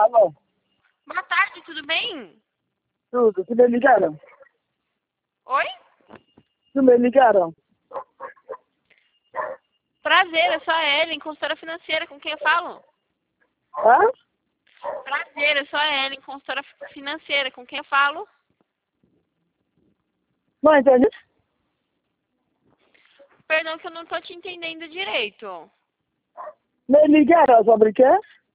Alô? Boa tarde, tudo bem? Tudo me ligaram? Oi? Tudo me ligaram? Prazer, eu sou a Ellen, consultora financeira, com quem eu falo? Hã? Prazer, eu sou a Ellen, consultora financeira, com quem eu falo? Não entendi? Perdão que eu não tô te entendendo direito. Me ligaram sobre quê?